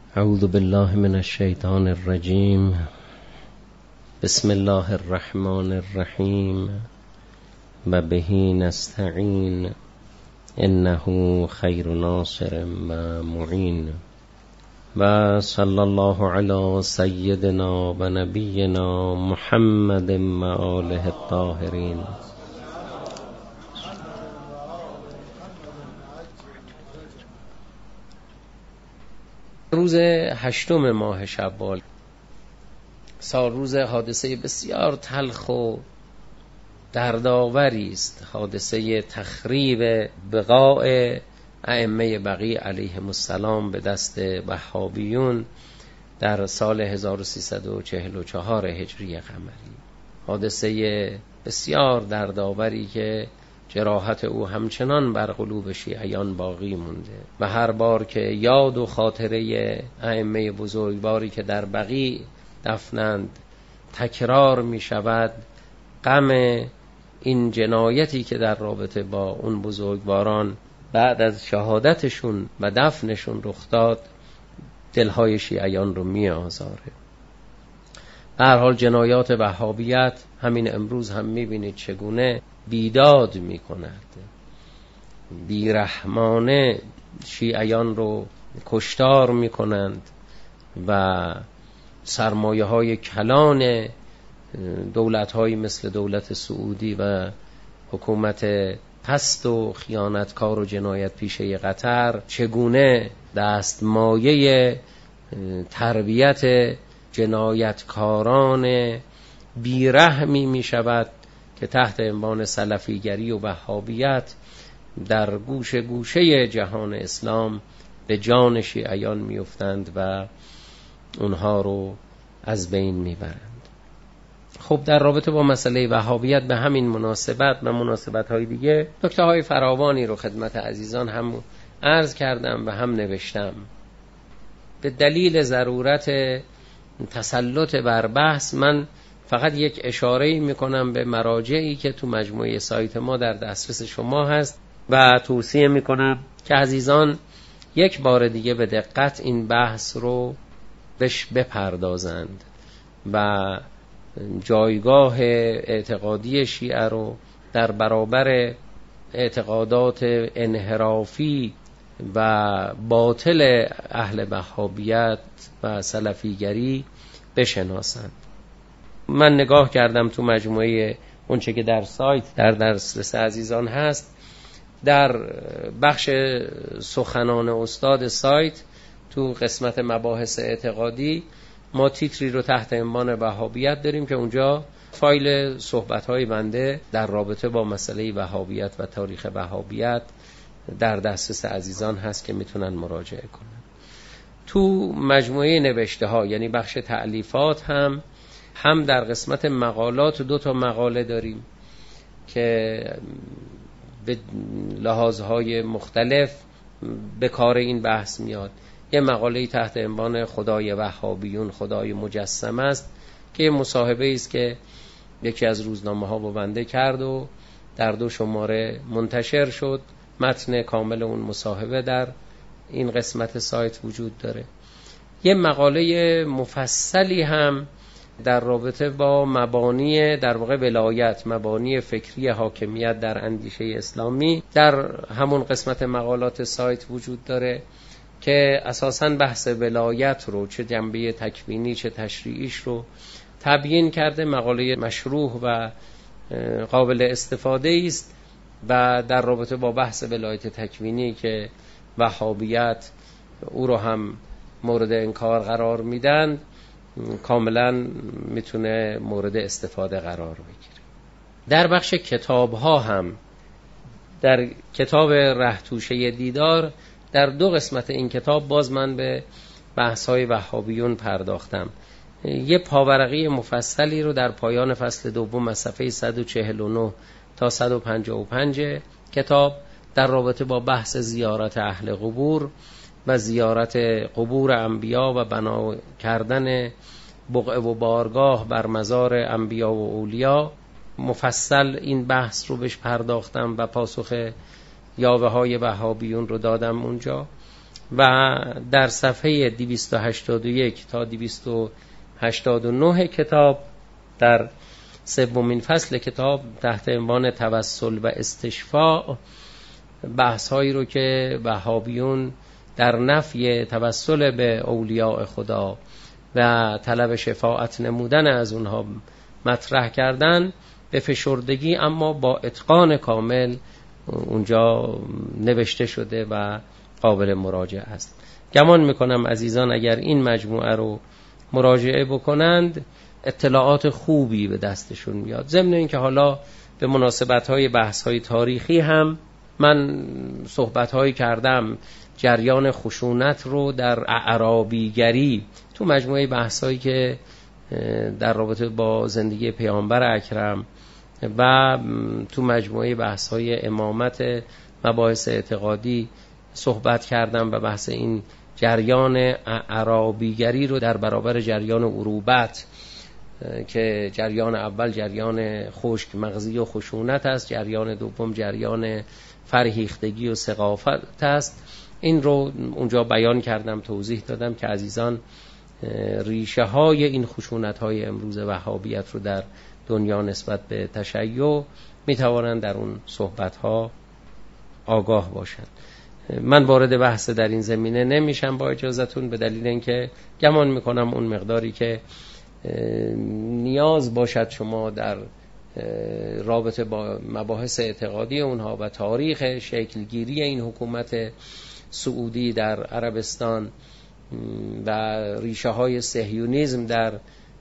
اعوذ بالله من الشیطان الرجیم. بسم الله الرحمن الرحیم و به نستعین انه خیر ناصر و معین و صلی الله علی سیدنا و نبینا محمد و آله الطاهرین. روز 8 ماه شوال، روز حادثه بسیار تلخ و دردآوری است، حادثه تخریب بقاع ائمه بقیع علیهم السلام به دست وهابیون در سال 1344 هجری قمری. حادثه بسیار دردآوری که جراحت او همچنان بر قلوب شیعیان باقی مونده و هر بار که یاد و خاطره ائمه بزرگواری که در بقیع دفنند تکرار می شود، غم این جنایتی که در رابطه با اون بزرگواران بعد از شهادتشون و دفنشون رخ داد دلهای شیعیان رو می آزاره. به هر حال جنایات وهابیت همین امروز هم می بینید چگونه بیداد می کند، بیرحمانه شیعیان رو کشتار می کنند و سرمایه های کلان دولت های مثل دولت سعودی و حکومت پست و خیانتکار و جنایت پیشه قطر چگونه دستمایه تربیت جنایتکاران بیرحمی می شود که تحت عنوان سلفیگری و وهابیت در گوشه گوشه جهان اسلام به جان شیعیان می افتند و اونها رو از بین می برند. خب در رابطه با مسئله وهابیت به همین مناسبت و مناسبت های دیگه نکته های فراوانی رو خدمت عزیزان هم عرض کردم و هم نوشتم. به دلیل ضرورت تسلط بر بحث من فقط یک اشاره‌ای میکنم به مراجعی که تو مجموعه سایت ما در دسترس شما هست و توصیه میکنم که عزیزان یک بار دیگه به دقت این بحث رو بهش بپردازند و جایگاه اعتقادی شیعه رو در برابر اعتقادات انحرافی و باطل اهل وهابیت و سلفیگری بشناسند. من نگاه کردم تو مجموعه اونچه که در سایت در دسترس عزیزان هست، در بخش سخنان استاد سایت تو قسمت مباحث اعتقادی ما تیتری رو تحت عنوان وهابیت داریم که اونجا فایل صحبت‌های بنده در رابطه با مسئله وهابیت و تاریخ وهابیت در دسترس عزیزان هست که میتونن مراجعه کنن. تو مجموعه نوشته ها یعنی بخش تألیفات هم در قسمت مقالات 2 مقاله داریم که به لحاظهای مختلف به کار این بحث میاد. یه مقاله تحت عنوان خدای وهابیون خدای مجسم است که یه مصاحبه است که یکی از روزنامه ها با بنده کرد و در 2 شماره منتشر شد. متن کامل اون مصاحبه در این قسمت سایت وجود داره. یه مقاله مفصلی هم در رابطه با مبانی در واقع ولایت، مبانی فکری حاکمیت در اندیشه اسلامی در همون قسمت مقالات سایت وجود داره که اساساً بحث ولایت رو چه جنبه تکوینی چه تشریعیش رو تبیین کرده. مقاله مشروح و قابل استفاده است و در رابطه با بحث ولایت تکوینی که وهابیت او رو هم مورد انکار قرار میدن کاملا میتونه مورد استفاده قرار بگیره. در بخش کتاب ها هم در کتاب رهتوشه دیدار در 2 قسمت این کتاب باز من به بحث های وهابیون پرداختم. یه پاورقی مفصلی رو در پایان فصل 2 از صفحه 149 تا 155 کتاب در رابطه با بحث زیارت اهل قبور و زیارت قبور انبیا و بنا کردن بقعه و بارگاه بر مزار انبیا و اولیا مفصل این بحث رو بهش پرداختم و پاسخ یاوه های وهابیون رو دادم اونجا. و در صفحه 281 تا 289 کتاب در سومین فصل کتاب تحت عنوان توسل و استشفاء بحث‌هایی رو که وهابیون در نفی توسل به اولیاء خدا و طلب شفاعت نمودن از اونها مطرح کردن به فشردگی اما با اتقان کامل اونجا نوشته شده و قابل مراجعه است. گمان میکنم عزیزان اگر این مجموعه رو مراجعه بکنند اطلاعات خوبی به دستشون میاد. ضمن اینکه حالا به مناسبت‌های بحث‌های تاریخی هم من صحبت‌هایی کردم، جریان خشونت رو در اعرابیگری تو مجموعه بحث‌هایی که در رابطه با زندگی پیامبر اکرم و تو مجموعه بحث‌های امامت مباحث اعتقادی صحبت کردم و بحث این جریان اعرابیگری رو در برابر جریان عروبت که جریان اول جریان خشک مغزی و خشونت است، جریان دوم جریان فرهیختگی و ثقافت است، این رو اونجا بیان کردم، توضیح دادم که عزیزان ریشه های این خشونت های امروز وهابیت رو در دنیا نسبت به تشیع می توانند در اون صحبت ها آگاه باشند. من وارد بحث در این زمینه نمیشم با اجازهتون، به دلیل اینکه گمان میکنم اون مقداری که نیاز باشد شما در رابطه با مباحث اعتقادی اونها و تاریخ شکلگیری این حکومت سعودی در عربستان و ریشه های صهیونیسم در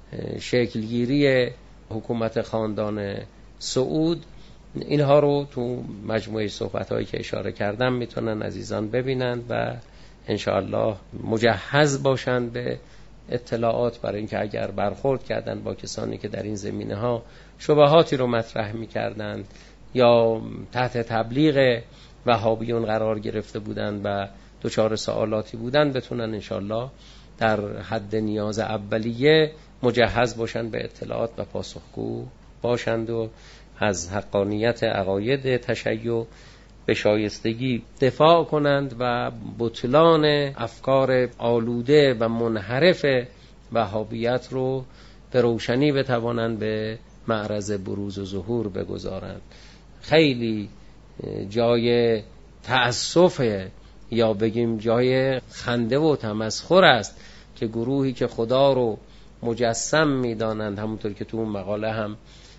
شکلگیری حکومت خاندان سعود، اینها رو تو مجموعه صحبت‌هایی که اشاره کردم میتونن عزیزان ببینند و انشاءالله مجهز باشند به اطلاعات، برای اینکه اگر برخورد کردن با کسانی که در این زمینه ها شبهاتی رو مطرح میکردند یا تحت تبلیغ وهابیون قرار گرفته بودند و دچار سوالاتی بودند، بتونن انشاءالله در حد نیاز اولیه مجهز باشند به اطلاعات و پاسخگو باشند و از حقانیت عقاید تشیع به شایستگی دفاع کنند و بطلان افکار آلوده و منحرف وهابیت رو به روشنی بتوانند به معرض بروز و ظهور بگذارند. خیلی جای تأسف یا بگیم جای خنده و تمسخر است که گروهی که خدا رو مجسم می‌دانند، همونطور که تو اون مقاله هم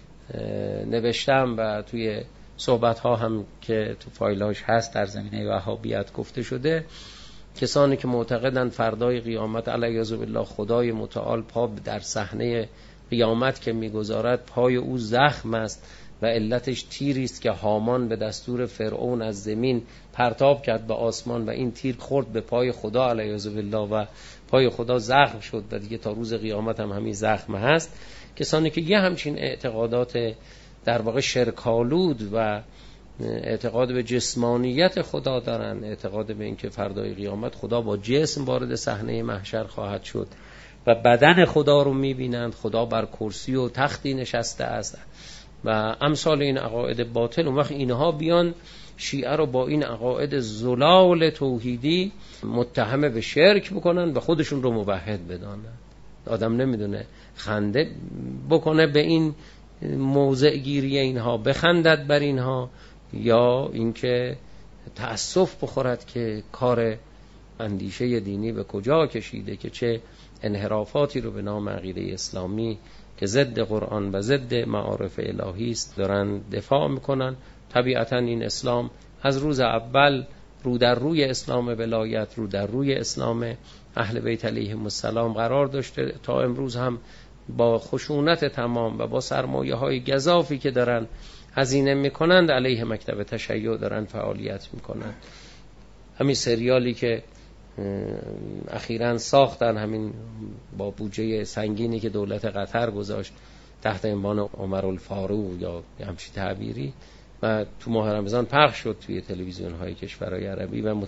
نوشتم و توی صحبت‌ها هم که تو فایل‌هاش هست در زمینه وهابیت گفته شده، کسانی که معتقدند فردای قیامت علیاذ بالله خدای متعال پا در صحنه قیامت که می‌گذارد پای او زخم است و علتش تیری است که هامان به دستور فرعون از زمین پرتاب کرد به آسمان و این تیر خورد به پای خدا علیاذ بالله و پای خدا زخم شد و دیگه تا روز قیامت هم همین زخم هست. کسانی که یه همچین اعتقادات در واقع شرکالود و اعتقاد به جسمانیت خدا دارن، اعتقاد به اینکه فردای قیامت خدا با جسم وارد صحنه محشر خواهد شد و بدن خدا رو میبینند، خدا بر کرسی و تختی نشسته است و امثال این عقاید باطل، اون وقت اینها بیان شیعه رو با این عقاید زلال توحیدی متهم به شرک بکنن و خودشون رو موحد بدانن. آدم نمیدونه خنده بکنه به این موضع گیری اینها، بخندد بر اینها، یا اینکه تأسف بخورد که کار اندیشه دینی به کجا کشیده که چه انحرافاتی رو به نام عقیده اسلامی که ضد قرآن و ضد معارف الهی است دارن دفاع میکنن. طبیعتا این اسلام از روز اول رو در روی اسلام ولایت، رو در روی اسلام اهل بیت علیهم السلام قرار داشته، تا امروز هم با خشونت تمام و با سرمایه های گزافی که دارن هزینه میکنند علیه مکتب تشیع دارن فعالیت میکنند. همین سریالی که اخیراً ساختن، همین با بودجه سنگینی که دولت قطر گذاشت تحت عنوان عمر الفاروق یا همچین تعبیری، و تو ماه رمضان پخش شد توی تلویزیون های کشورهای عربی و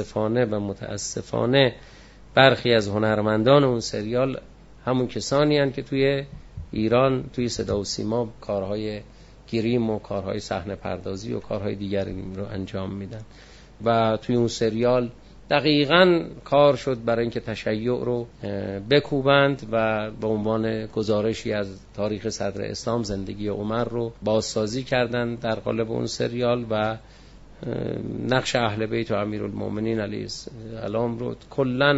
متاسفانه برخی از هنرمندان اون سریال همون کسانی هستند که توی ایران توی صدا و سیما کارهای گریم و کارهای صحنه پردازی و کارهای دیگری رو انجام میدن و توی اون سریال دقیقاً کار شد برای اینکه تشیع رو بکوبند و به عنوان گزارشی از تاریخ صدر اسلام زندگی عمر رو بازسازی کردند در قالب اون سریال و نقش اهل بیت و امیرالمومنین علیه السلام رو کلاً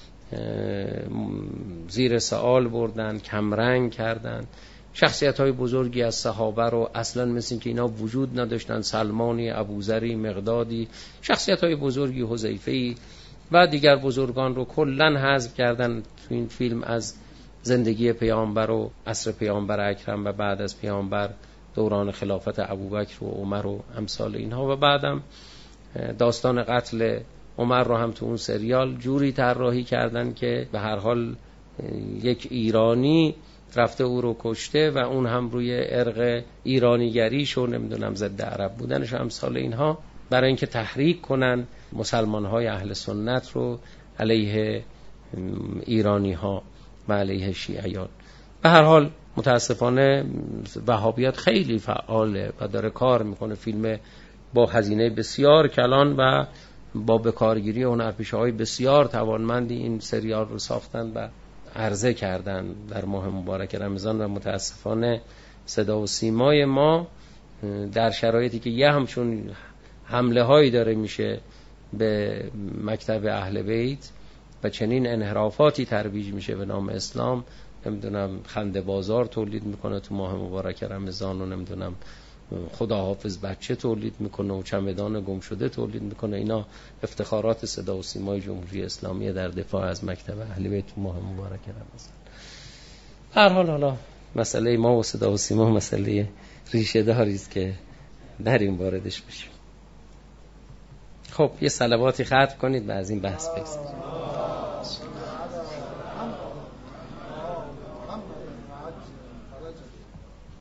زیر سوال بردن، کمرنگ کردند. شخصیت‌های بزرگی از صحابه رو اصلاً مثل که اینا وجود نداشتن، سلمانی، ابوذری، مقدادی، شخصیت‌های بزرگی، حذیفه‌ای و دیگر بزرگان رو کلاً حذف کردن تو این فیلم از زندگی پیامبر و عصر پیامبر اکرم و بعد از پیامبر دوران خلافت ابوبکر و عمر و امثال اینها و بعدم داستان قتل عمر رو هم تو اون سریال جوری طراحی کردن که به هر حال یک ایرانی رفته او رو کشته و اون هم روی ارق ایرانیگریش و نمیدونم ضد عرب بودنش و امثال اینها، برای اینکه تحریک کنن مسلمان‌های اهل سنت رو علیه ایرانی‌ها و علیه شیعیان. به هر حال متاسفانه وهابیت خیلی فعاله و داره کار میکنه. فیلم با هزینه بسیار کلان و با بکارگیری هنرپیشه‌های بسیار توانمندی این سریال رو ساختن و عرضه کردن در ماه مبارک رمضان و متاسفانه صدا و سیمای ما در شرایطی که یه همچون حمله هایی داره میشه به مکتب اهل بیت و چنین انحرافاتی ترویج میشه به نام اسلام، نمیدونم خنده بازار تولید میکنه تو ماه مبارک رمضان و نمیدونم خداحافظ بچه تولید میکنه و چمدان گم شده تولید میکنه. اینا افتخارات صدا و سیمای جمهوری اسلامی در دفاع از مکتب اهل بیت تو ماه مبارک رمضان. هر حال حالا مسئله ما و صدا و سیما مسئله ریشه داری است که نریم واردش بشیم. خب یه صلواتی ختم کنید و از این بحث بگذاریم.